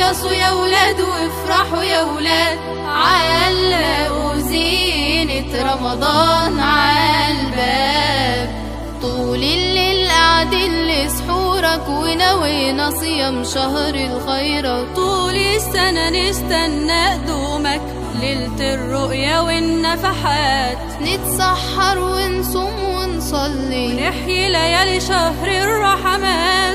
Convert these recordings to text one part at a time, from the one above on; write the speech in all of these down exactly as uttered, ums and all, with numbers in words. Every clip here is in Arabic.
هيصوا يا ولاد وافرحوا يا ولاد، علقوا زينة رمضان عالباب. طول الليل قاعدين لسحورك ونوينا صيام شهر الخير، طول السنة نستنى قدومك ليلة الرؤيا والنفحات، نتسحر ونصوم ونصلي ونحيي ليالي شهر الرحمات.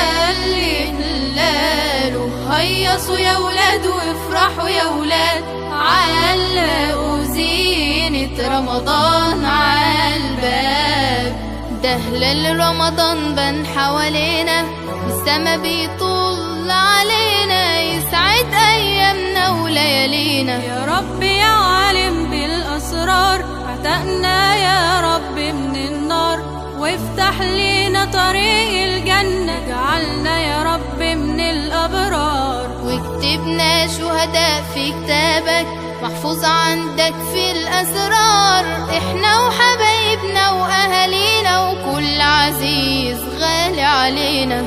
هللوا هيصوا يا ولاد وافرحوا يا ولاد، علقوا زينة رمضان عالباب. ده هلال رمضان بان حوالينا والسما بيطل علينا، يسعد ايامنا وليالينا. يا رب يا عالم بالاسرار اعتقنا يا رب من النار، وافتح لينا طريق الجنة، اجعلنا يا رب من الابرار. واكتبنا شهداء في كتابك محفوظ عندك في الاسرار، احنا وحبايبنا واهالينا وكل عزيز غالي علينا.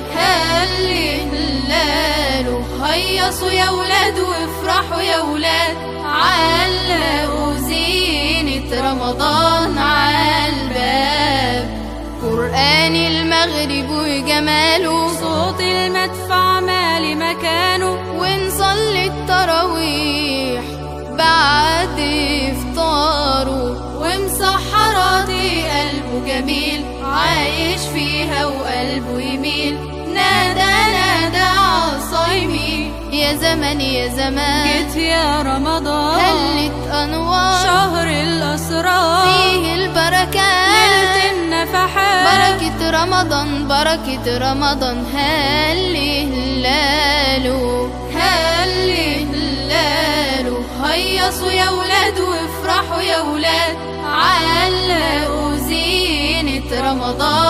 هللوا هيصوا يا ولاد وافرحوا يا ولاد، علقوا زينة رمضان عالباب. قرآن المغرب وجماله، صوت المدفع مالي مكانه، ونصلي التراويح بعد افطاره. ومسحراتي قلبه جميل عايش فيها وقلبه يميل، نادى نادى عالصايمين يا زمان يا زمان. جيت يا رمضان هلت انوار شهر الاسرار، فيه البركات ليلة النفحات. بركة رمضان بركة رمضان. هللوا هللوا هيصوا يا ولاد وافرحوا يا ولاد، علقوا زينة رمضان